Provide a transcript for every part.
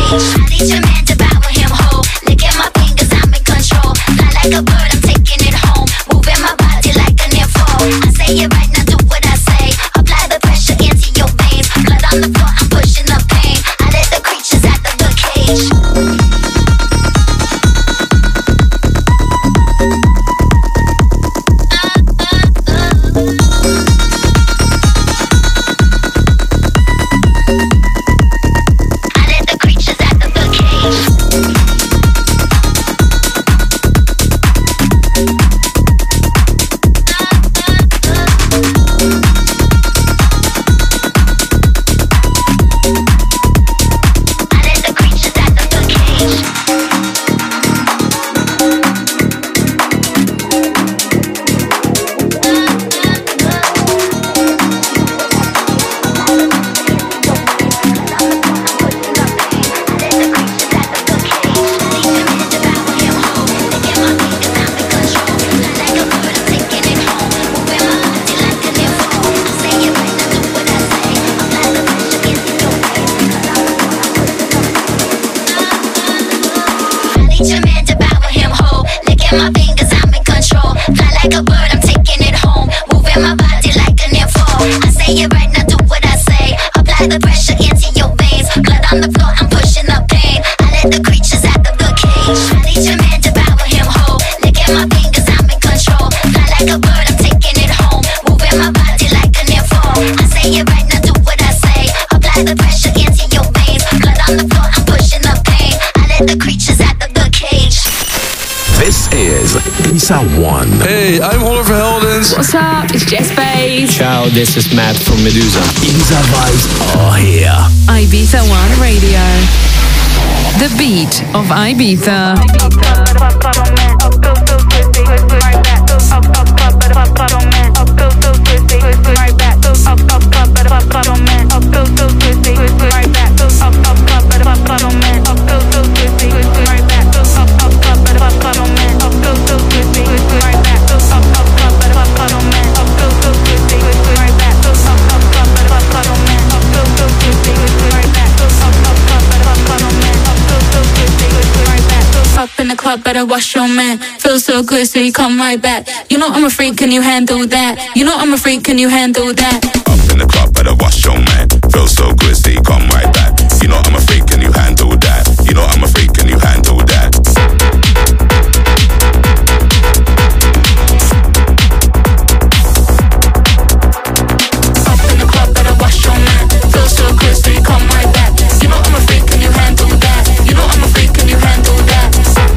cage. I need your man to devour him whole. Look at my fingers, I'm in control. Fly like a bird, I'm taking it home. Moving my body like an info. I say it right now, do what I say. Apply the pressure into your veins. Blood on the floor, I'm pushing the pain. I let the creatures out of the cage. Ibiza One. Hey, I'm Oliver Heldens. What's up? It's Jess Bays. Ciao, this is Matt from Medusa. Ibiza vibes are here. Ibiza One Radio. The beat of Ibiza. Better wash your man. Feel so good, so you come right back. You know I'm a freak, can you handle that? You know I'm a freak, can you handle that? Up in the club, better wash your man. Feel so good, so you come right back. You know I'm a freak, can you handle that? You know I'm a freak, can you handle that? Up in the club, better wash your man. Feel so good, so you come right back. You know I'm a freak, can you handle that? You know I'm a freak, can you handle that?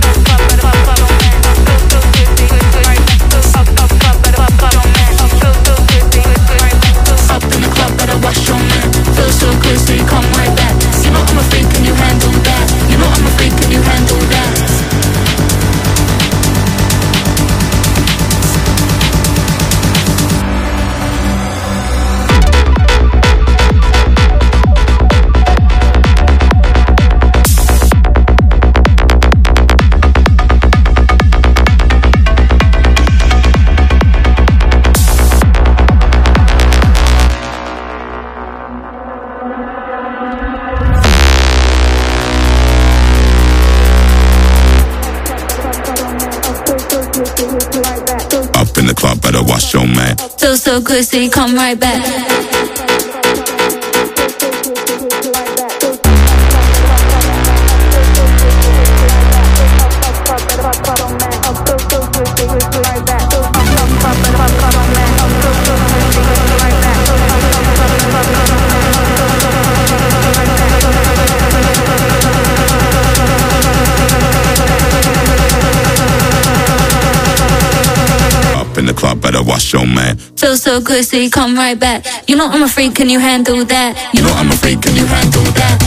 Wash your man. Feel so good, so you come right back. In the club, better wash your man. Feel so good, so you come right back. You know I'm a freak, can you handle that? You know I'm a freak, can you handle that?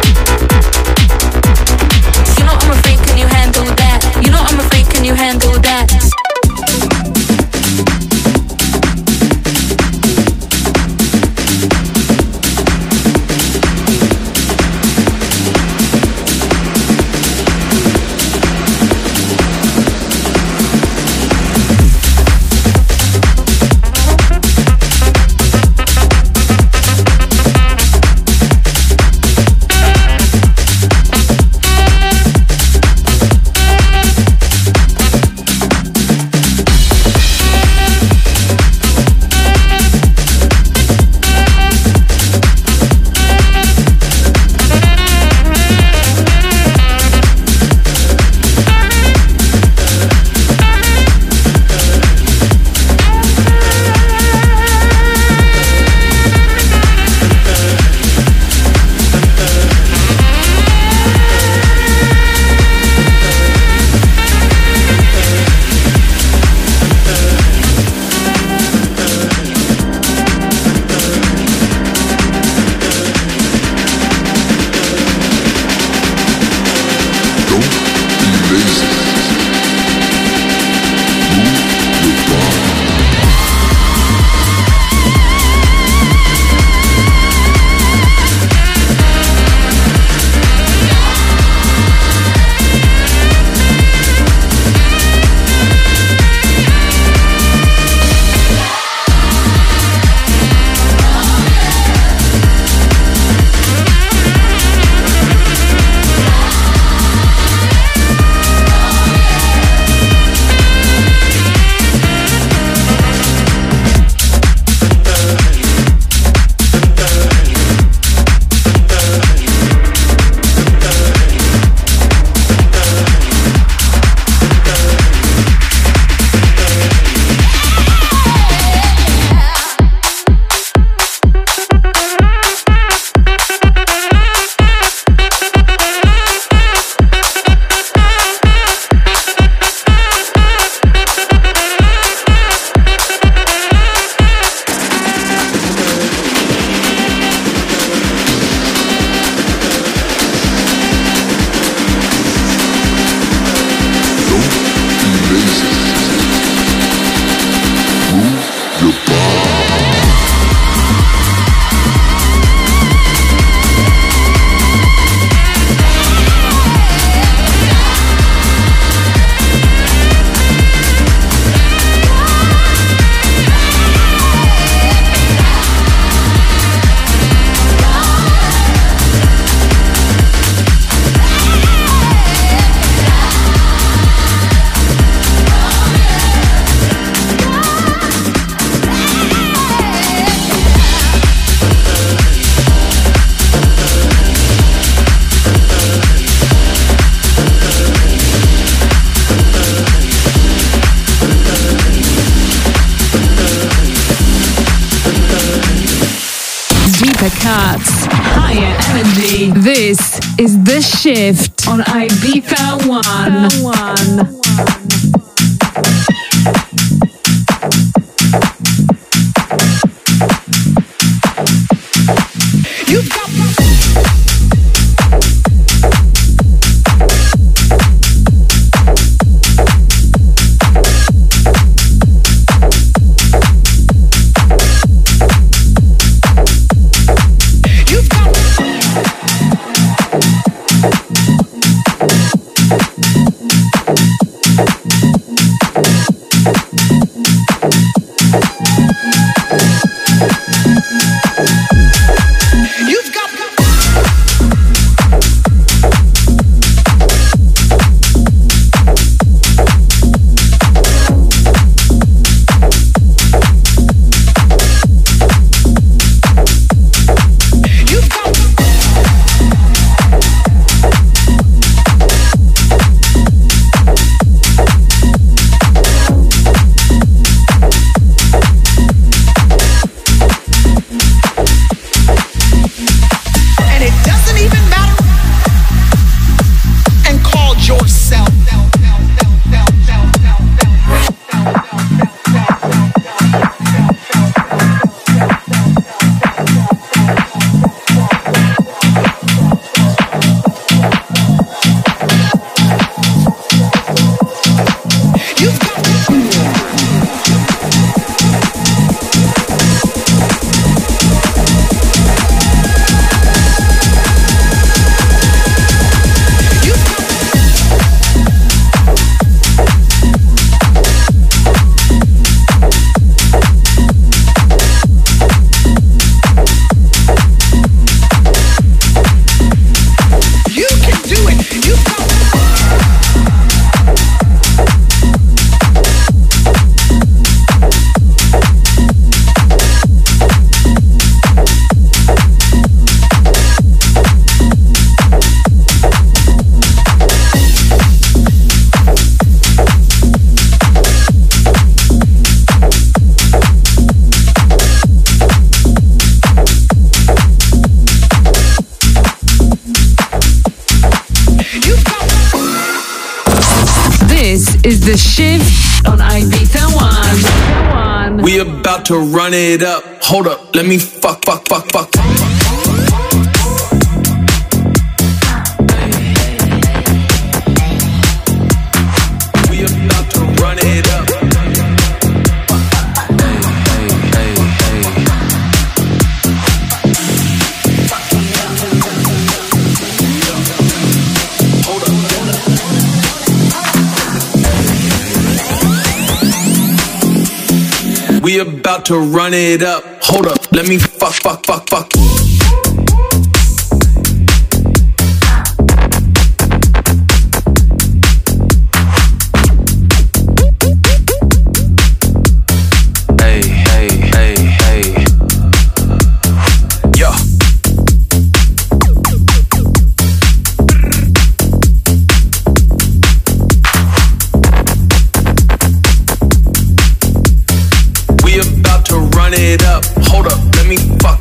Handle that. cuts, higher energy. This is The Shift on Ibiza One. Is The Shift on Ibiza One. We about to run it up. Hold up, let me fuck. We about to run it up. We about to run it up. Hold up, let me fuck. Run it up, hold up, let me fuck.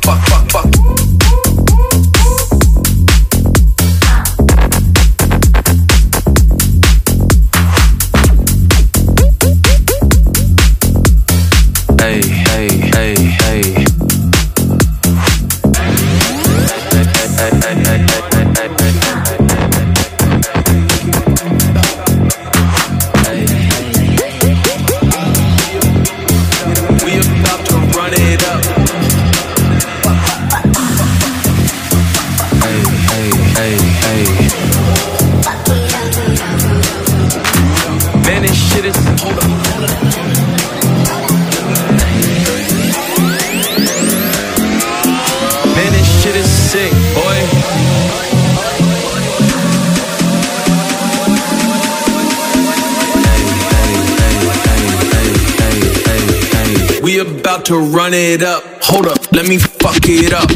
Man, this shit is, hold up. Man, this shit is sick, boy. We about to run it up. Hold up, let me fuck it up.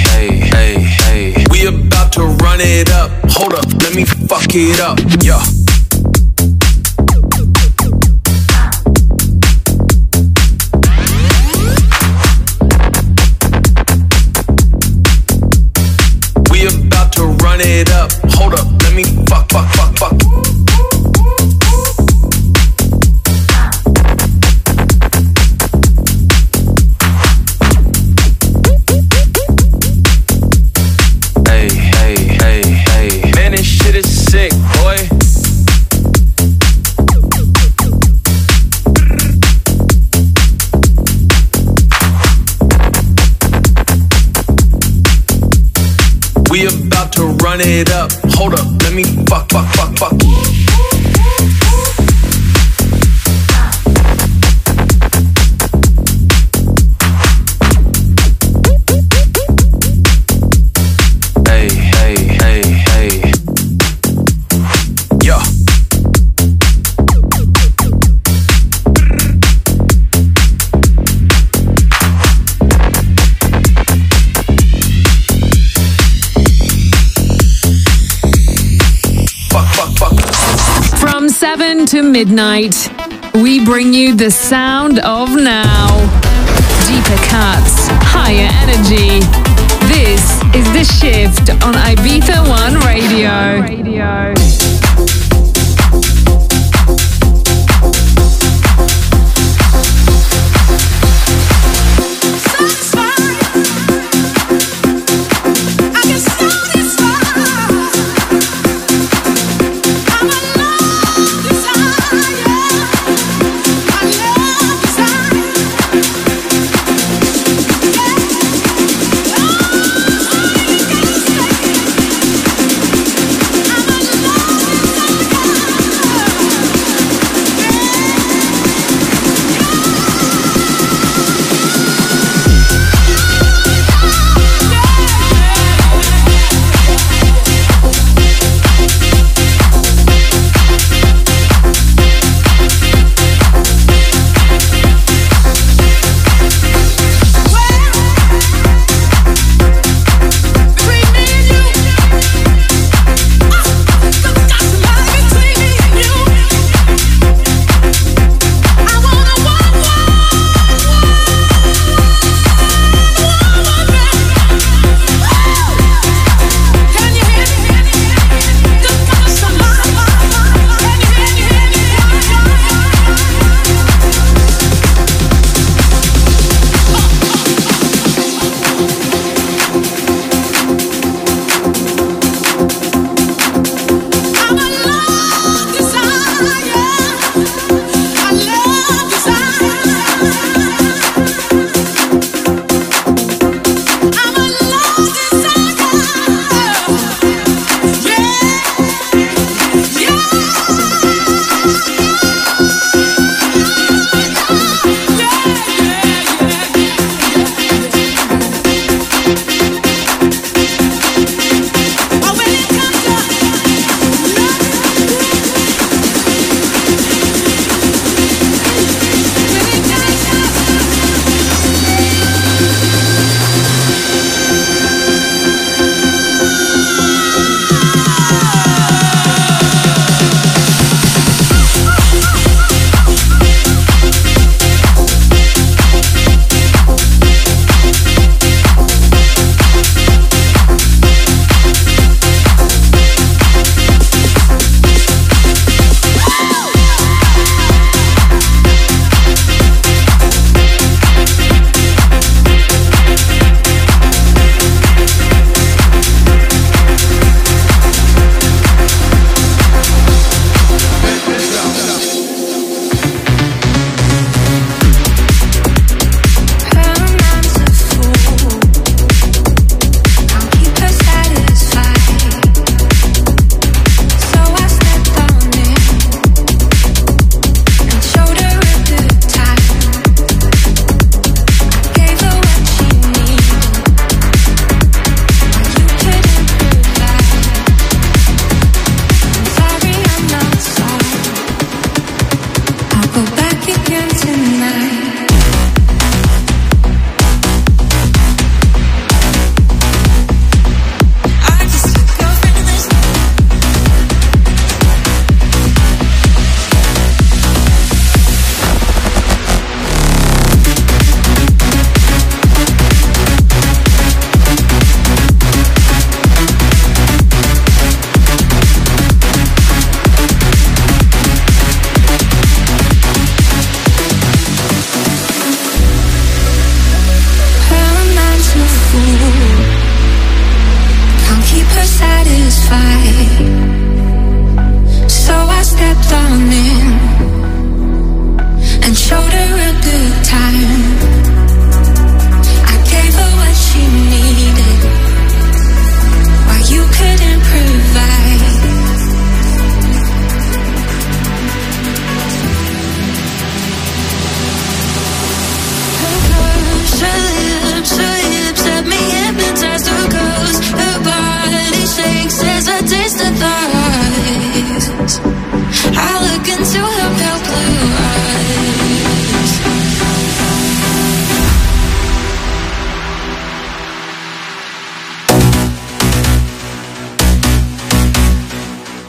We about to run it up. Hold up, let me fuck it up. Yeah. run it up. Hold up, let me fuck. Hey, man, this shit is sick, boy. We about to run it up. Hold up, let me fuck. Hey. Yo. From 7 to midnight, we bring you the sound of now. Deeper cuts, higher energy. This is The Shift on Ibiza One Radio.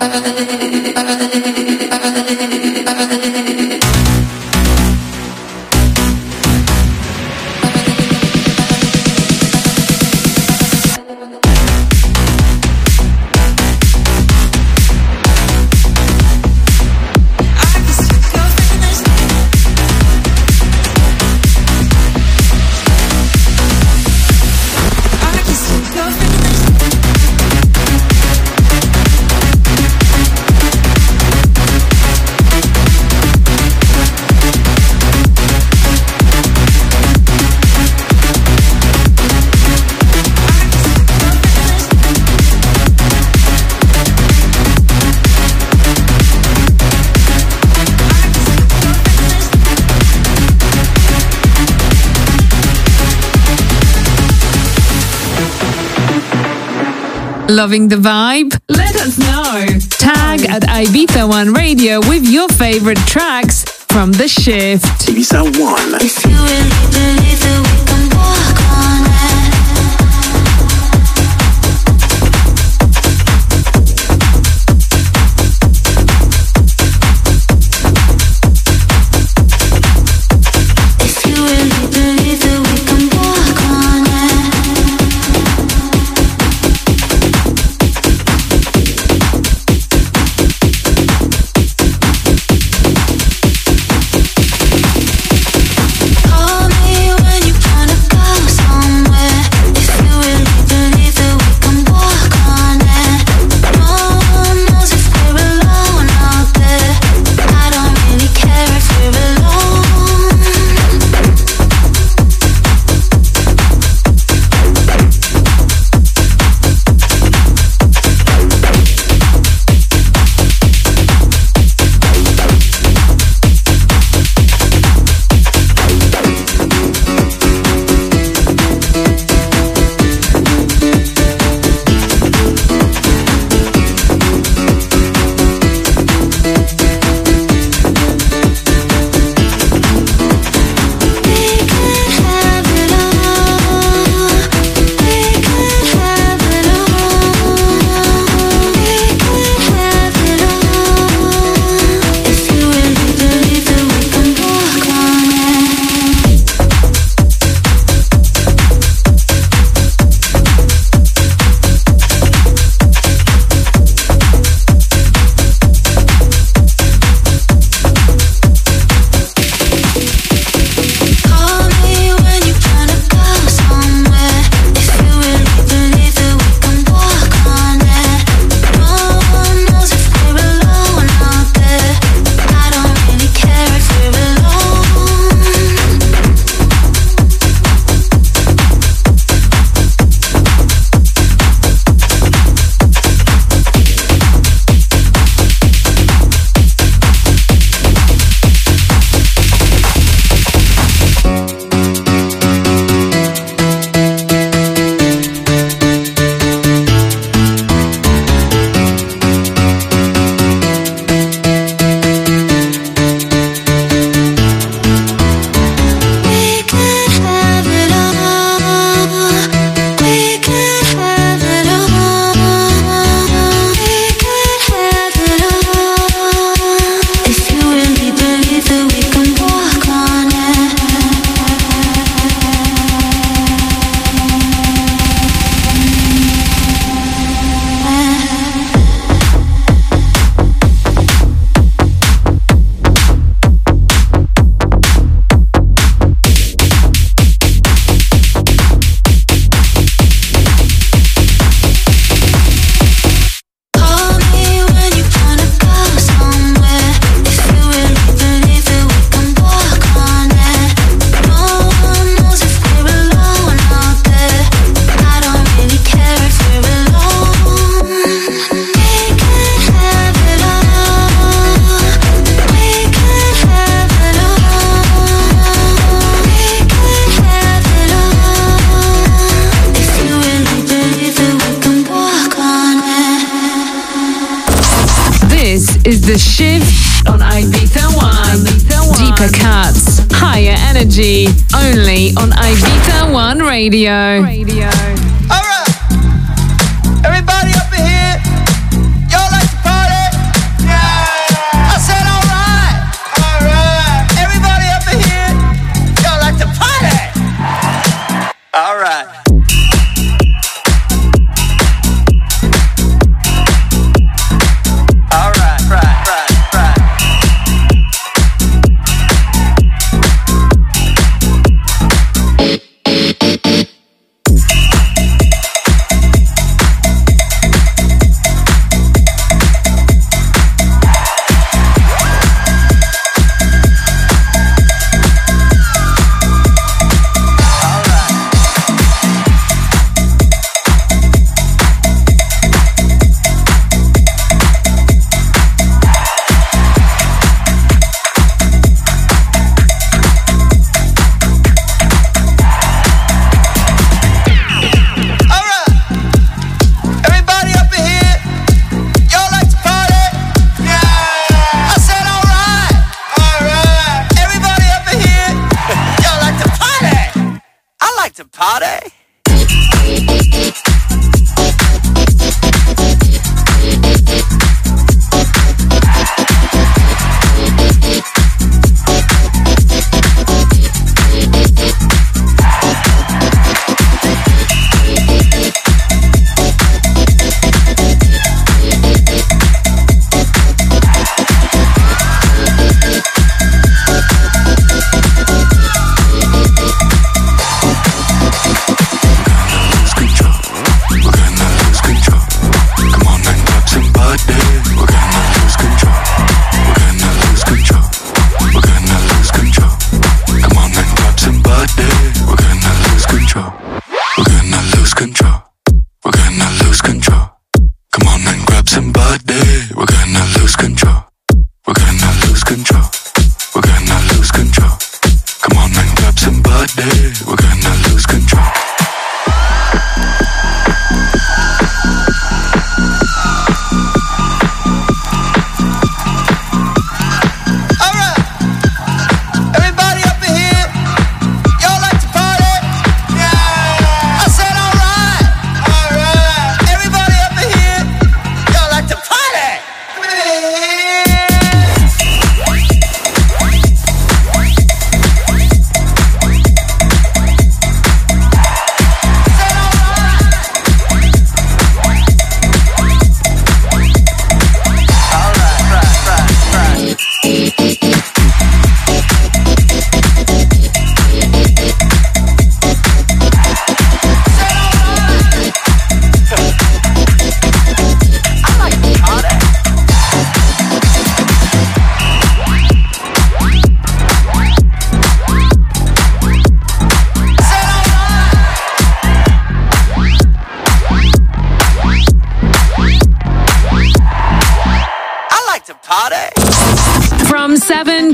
Loving the vibe? Let us know. Tag at Ibiza One Radio with your favorite tracks from The Shift. Ibiza One. If you really believe that we can walk on If you really believe that we can walk on Call me when you wanna go somewhere. If you really believe that we can walk on it. No one knows if we're alone out there. I don't really care if we're alone. Call me when you wanna go somewhere. If you really believe that we can walk on it. No one knows if we're alone out there. I don't really care if we're alone. We can have it all. We can have it all. We can have it all. If you really believe that we can walk on Call me when you wanna go somewhere. If you really believe that we can walk on it. No one knows if we're alone out there. I don't really care if we're alone. We can have it all. We can have it all. We can have it all. If you really believe that we can walk on it. This is The Shift on Ibiza One. Deeper cuts, higher energy, only on Ibiza One Radio. Alright, everybody up in here, y'all like to party?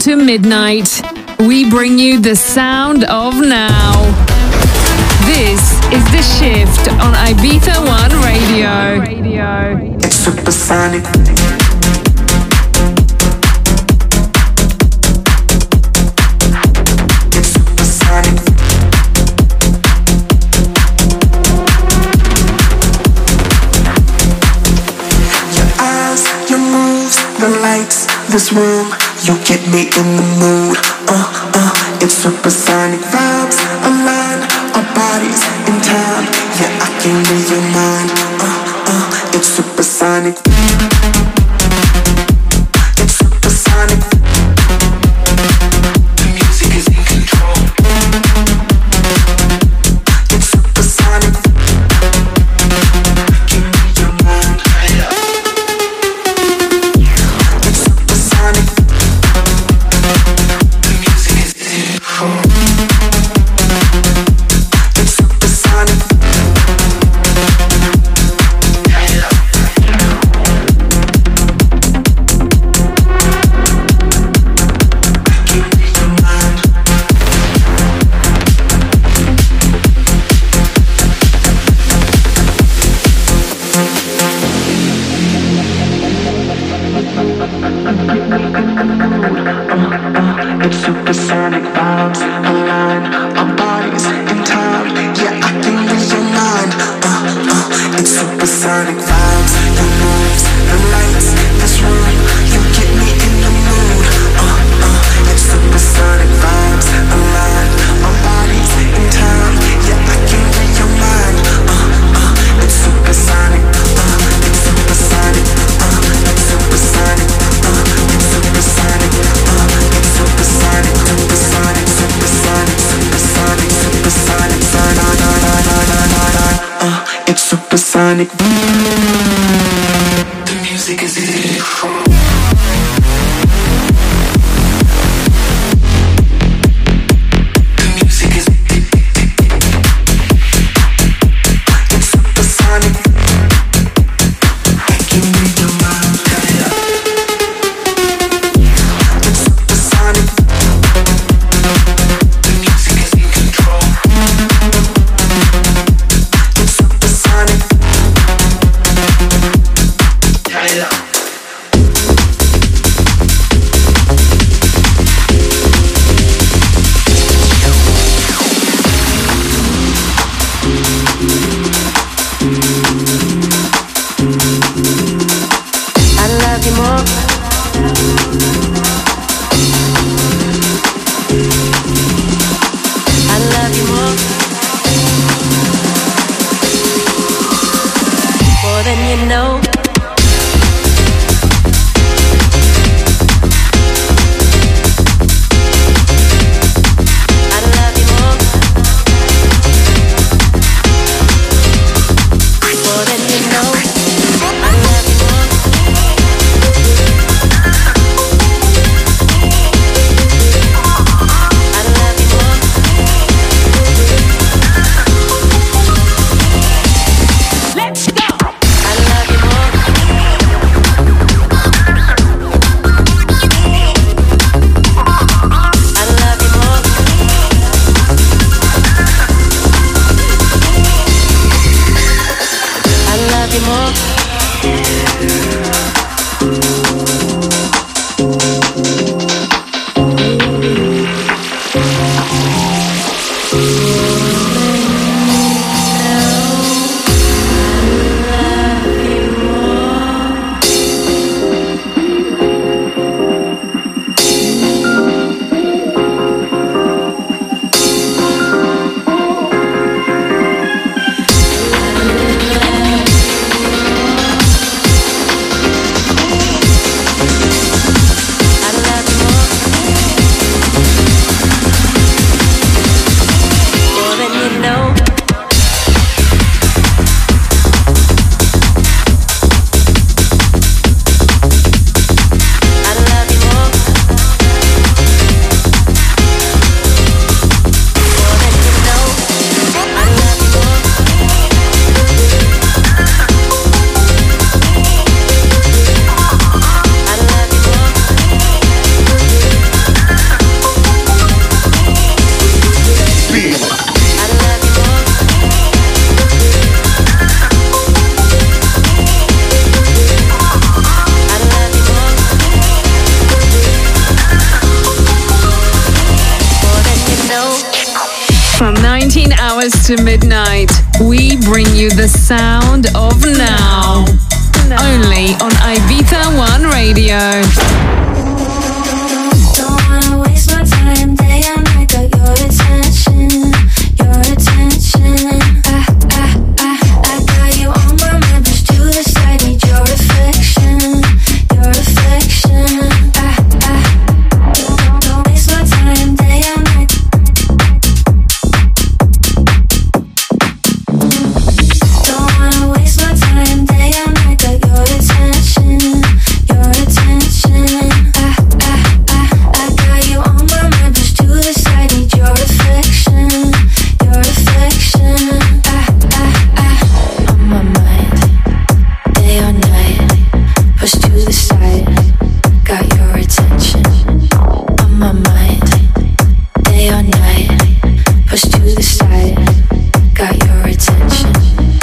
to midnight, we bring you the sound of now. This is The Shift on Ibiza One Radio. It's supersonic. It's supersonic. Your eyes, your moves, the lights, this room, you get me in the mood. It's supersonic vibes align our bodies in time. Yeah, I can read your mind. It's supersonic. It's supersonic. The music is in control. It's supersonic. I can read your mind. It's supersonic. The music is in control. It's supersonic. It's supersonic vibes align our bodies in time. Yeah, I can read your mind. It's supersonic vibes, the moves, the lights, this room, you get me in the mood. It's supersonic vibes align our bodies in time. Yeah, I can read your mind. It's supersonic. It's supersonic. It's supersonic. It's supersonic. It's supersonic. Supersonic. Supersonic. Supersonic. Supersonic. It's supersonic. The music is in control. The music is. It's supersonic. I can read your mind. It's supersonic. The music is in control. It's supersonic. Turn it up. I love you more. I love you more. More than you know. I love you more. More than you know. I love you more. I love you more. Let's go. I love you more. I love you more. I love you more. to midnight, we bring you the sound of now. Only on Ibiza One Radio. Don't wanna waste my time, day and night, got your attention, your attention. I got you on my mind, push to the side, need your affection, your affection. Don't waste my time, day and night. Don't wanna waste my time, day and night, got your attention, your attention. I got you on my mind, push to the side, need your affection, your affection. On my mind, day or night, push to the side, got your attention. On my mind, day or night, push to the side, got your attention.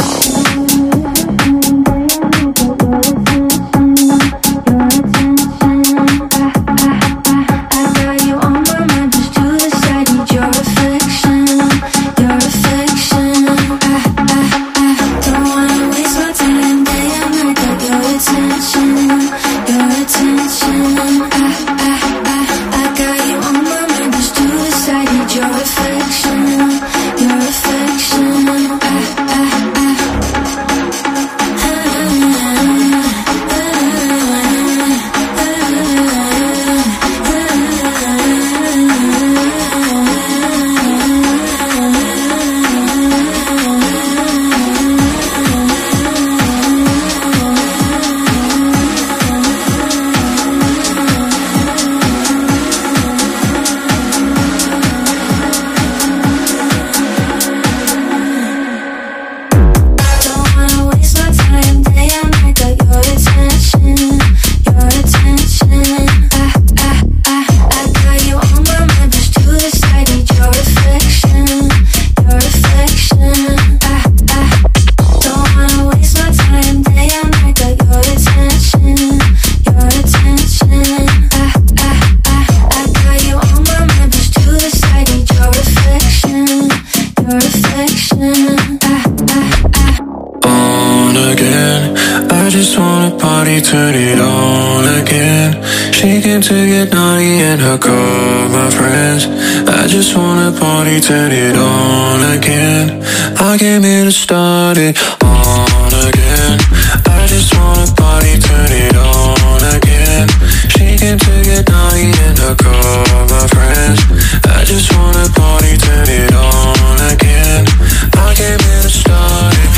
Turn it on again. She came to get naughty and hook up my friends. I just wanna party, turn it on again. I came here to start it on again. I just wanna party, turn it on again. She came to get naughty and hook up my friends. I just wanna party, turn it on again. I came here to start it.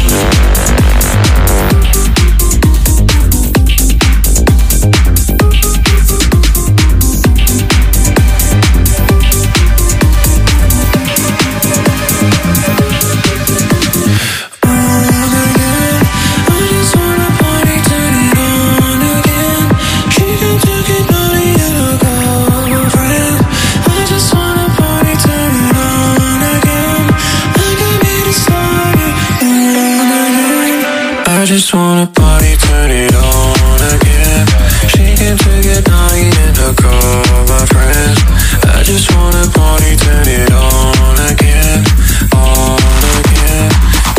I just wanna party, turn it on again. She came to get naughty and hook up my friends. I just wanna party, turn it on again, on again.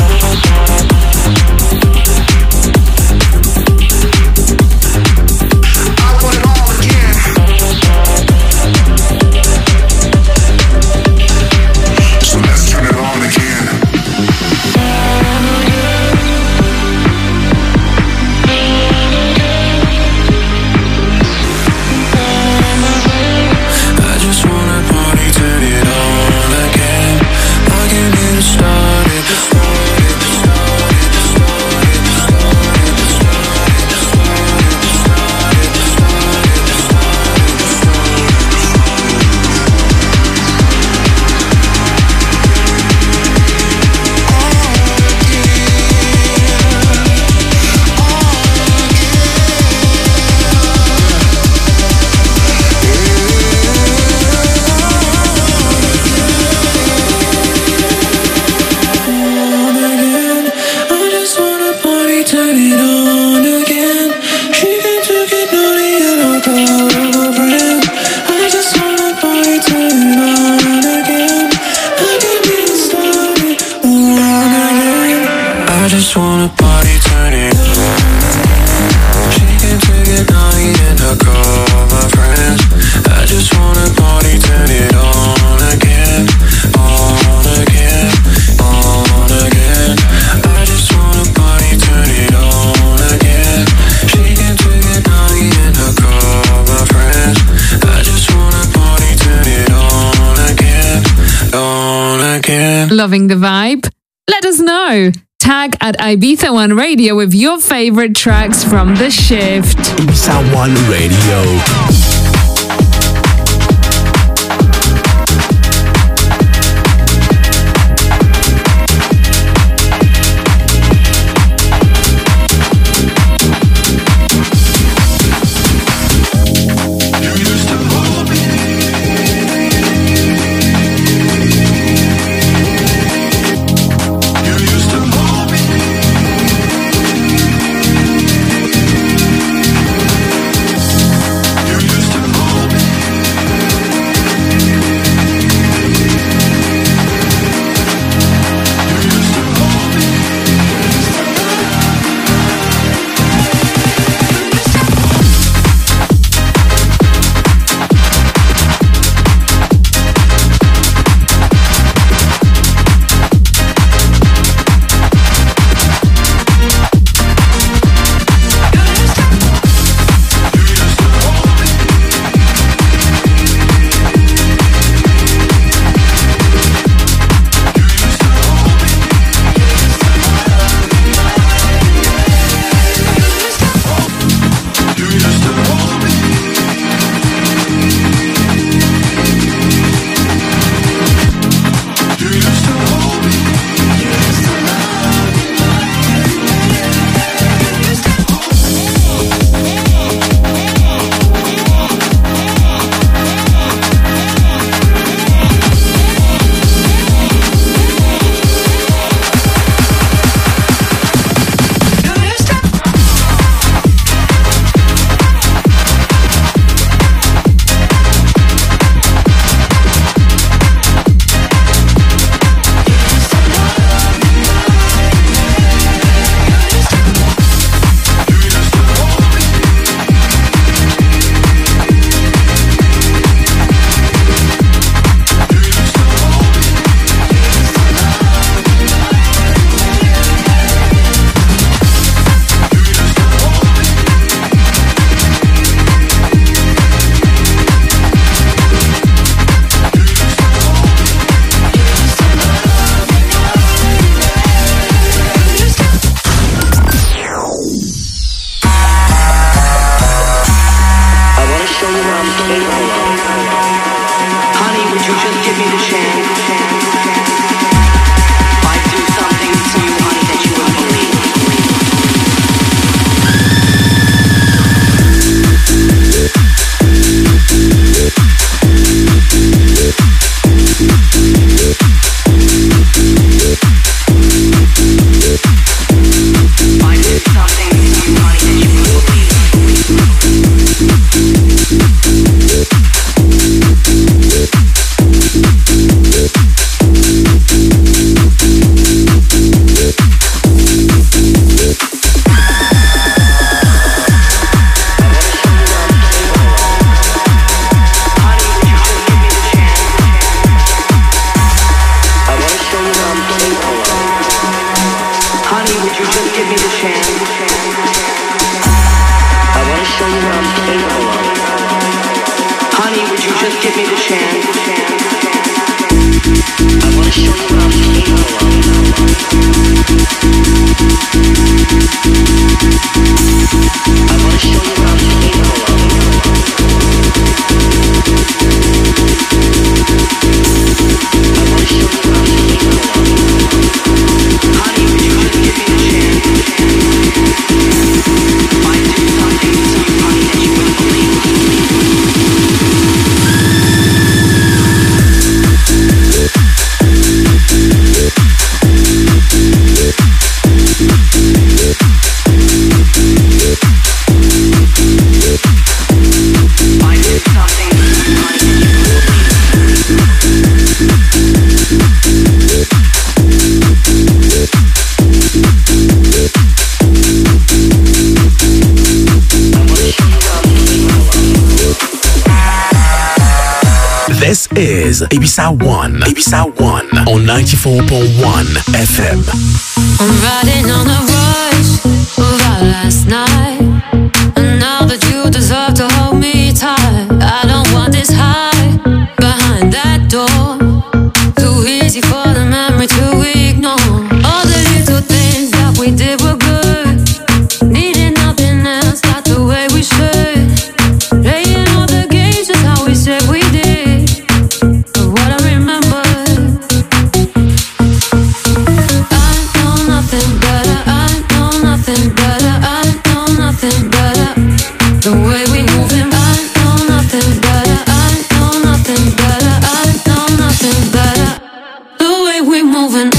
I want it all again. So let's turn it on again. I just wanna party, turn it on. She came to get naughty and I call my friends. I just wanna party, turn it on again, on again, on again. I just wanna party, turn it on again. She came to get naughty and I call my friends. I just wanna party, turn it on again, on again. Loving the vibe? Let us know. Tag at Ibiza One Radio with your favorite tracks from The Shift. Ibiza One Radio. is Ibiza One. Ibiza One on 94.1 FM. I'm riding on the rush of our last night, and now that you deserve to hold me tight, I don't want this high behind that door. Too easy for the memory to ignore. All the little things that we did were good, needing nothing else, not the way we should. Playing all the games just how we said we did. But what I remember, I know nothing better, I know nothing better, I know nothing better. The way we moving, I know nothing better, I know nothing better, I know nothing better. The way we moving.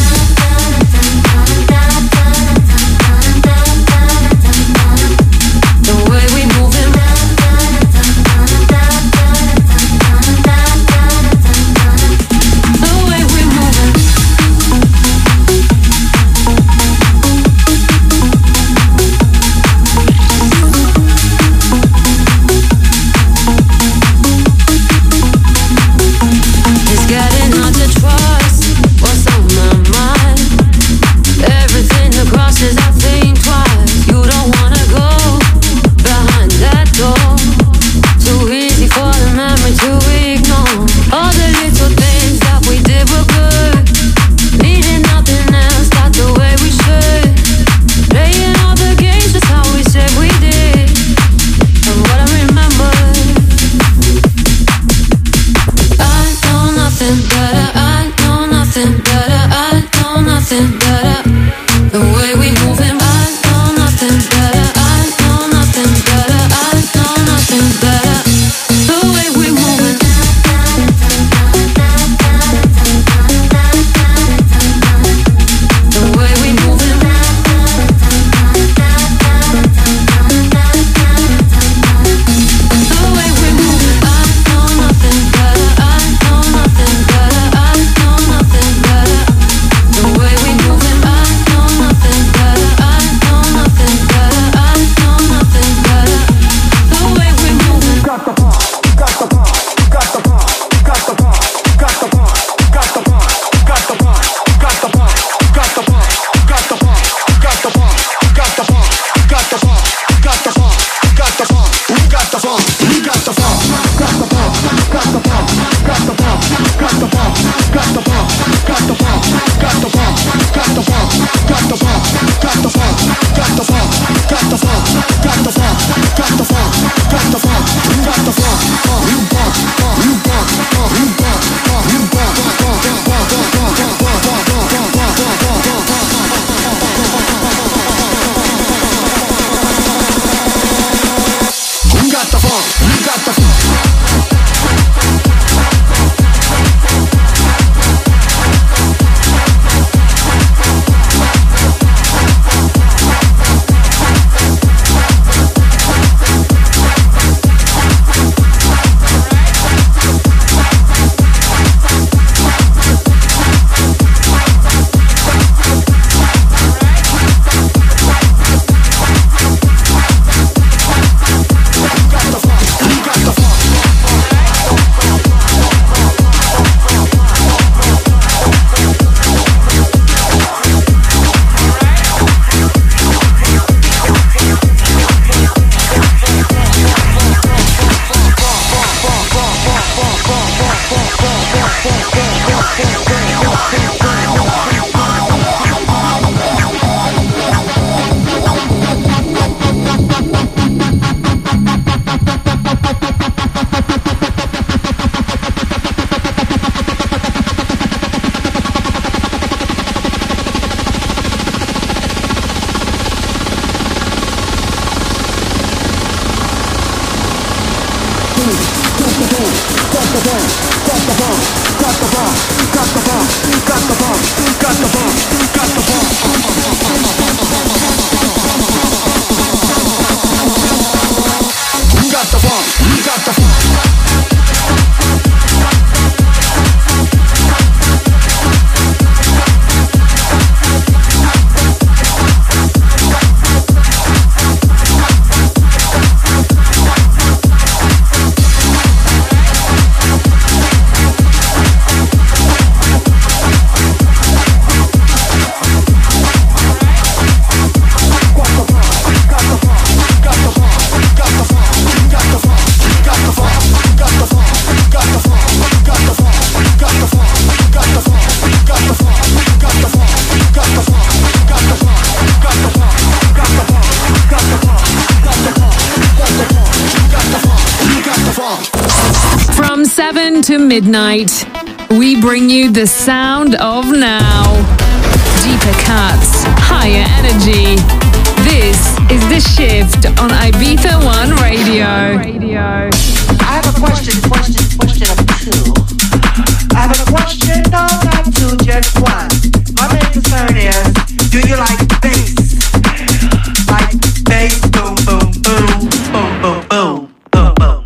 7 to midnight, we bring you the sound of now. Deeper cuts, higher energy. This is The Shift on Ibiza One Radio. I have a question of two. I have a question, no, not two, just one. My main concern is, do you like bass? Like bass, boom, boom, boom, boom, boom, boom, boom, boom.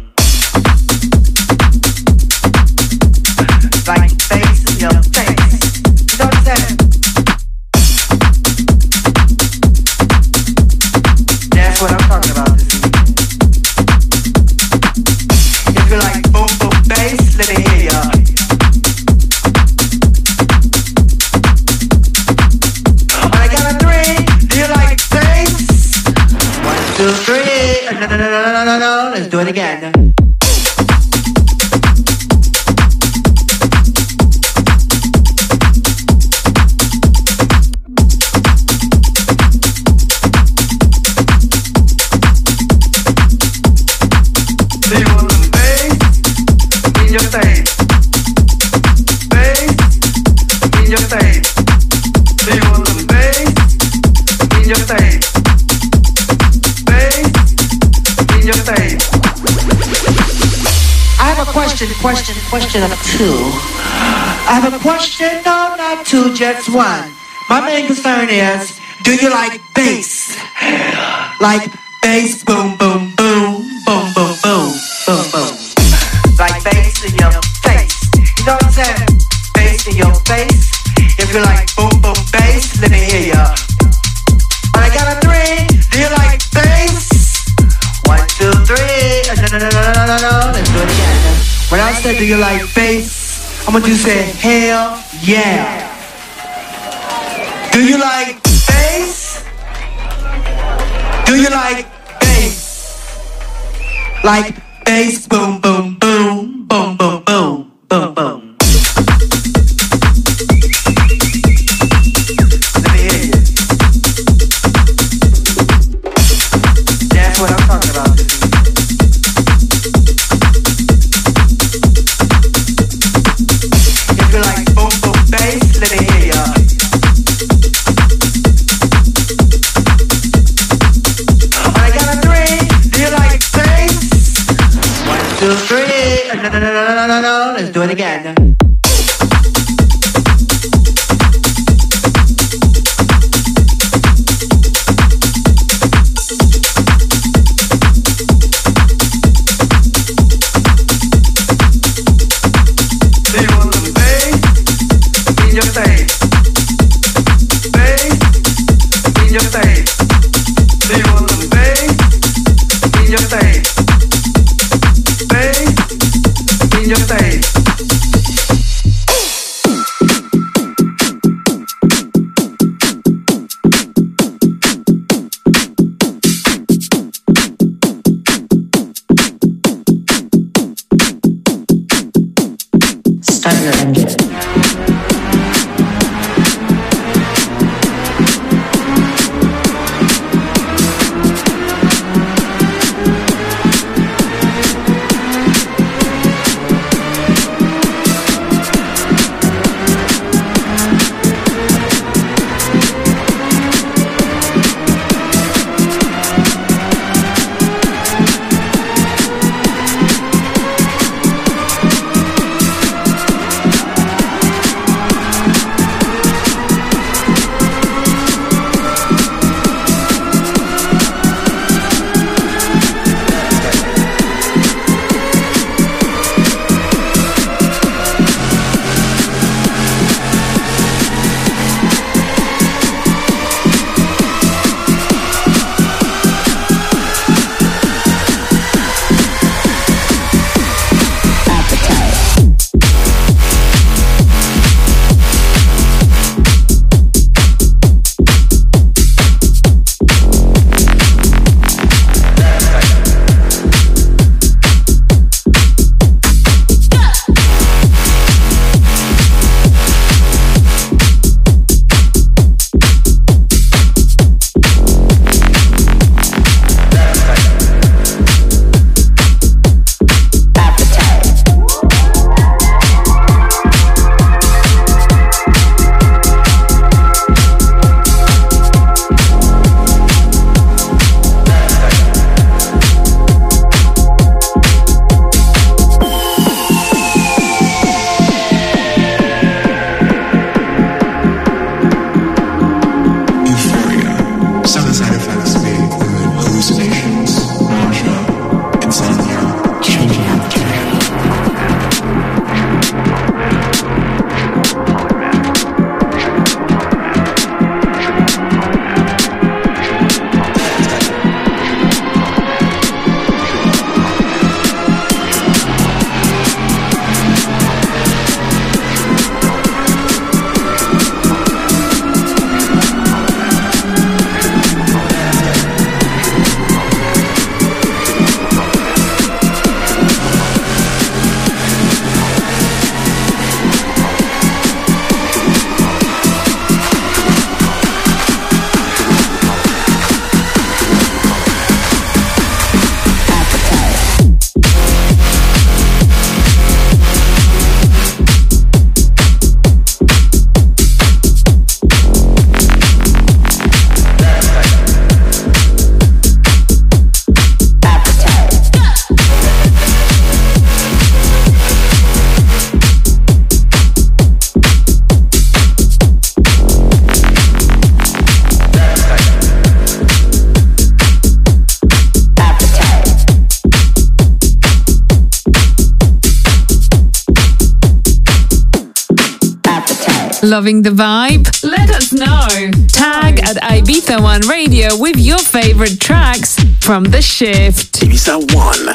Like bass in your face. You know what I'm saying? That's what I'm talking about this evening. If you like boom, boom, bass, let me hear ya. I got a three. Do you like bass? 1, 2, 3. No. Let's do it again. Do you want some bass in your face? Bass in your face. Do you want some bass in your face? Bass in your face. I have a question of two. I have a question, no, not two, just one. My main concern is, do you like bass? Like bass, boom, boom, boom, boom, boom, boom, boom, boom. Like bass in your face. You know what I'm saying? Bass in your face. If you like boom, boom, bass, let me hear ya. But I got a three. Do you like bass? 1, 2, 3. No. Let's do it again. When I said, do you like bass? I want you to say, hell yeah. Do you like bass? Do you like bass? Like bass, boom, boom, boom, boom, boom, boom, boom, boom. Let me hear you. That's what I'm talking about. If you like boom, boom, bass, let me hear ya. I got a three. Do you like bass? 1, 2, 3. No. Let's do it again. Do you want some bass in your face? Bass in your face. Do you want some bass in your face? Bass in your face. Loving the vibe? Let us know. Tag at Ibiza One Radio with your favorite tracks from The Shift. Ibiza One.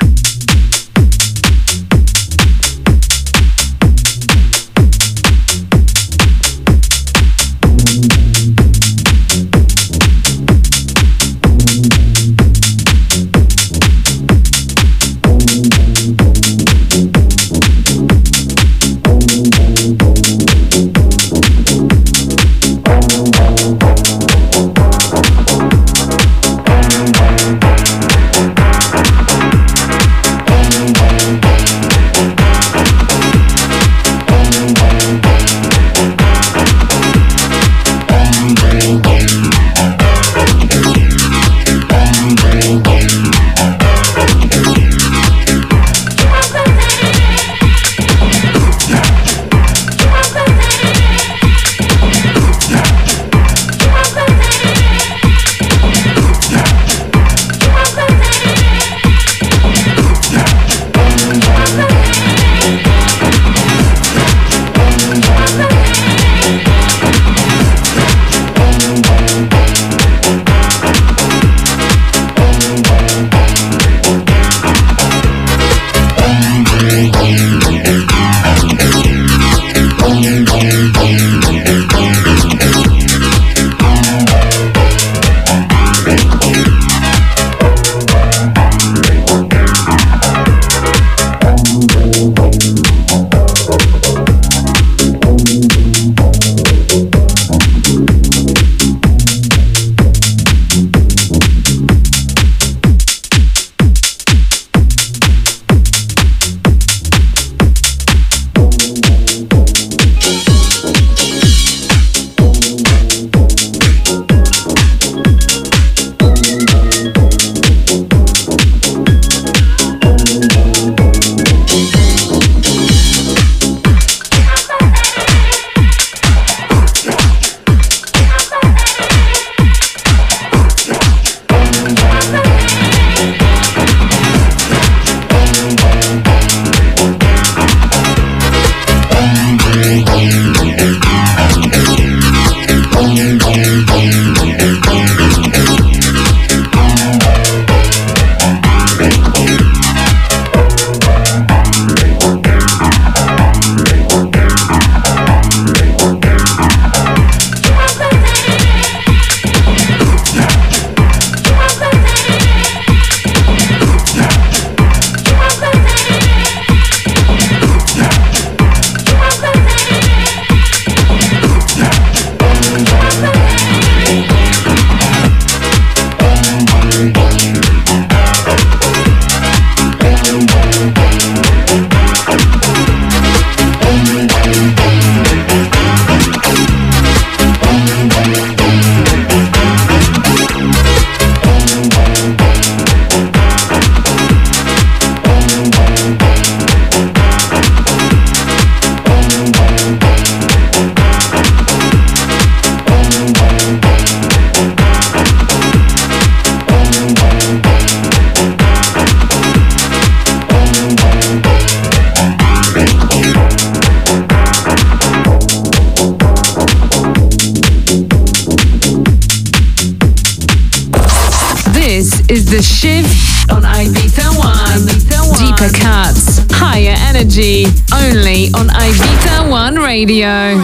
is The Shift on Ibiza One. Deeper cuts, higher energy, only on Ibiza One Radio.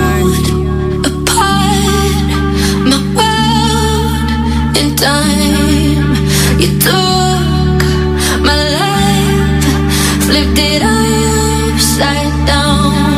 Pulled apart my world in time. You took my life, flipped it upside down.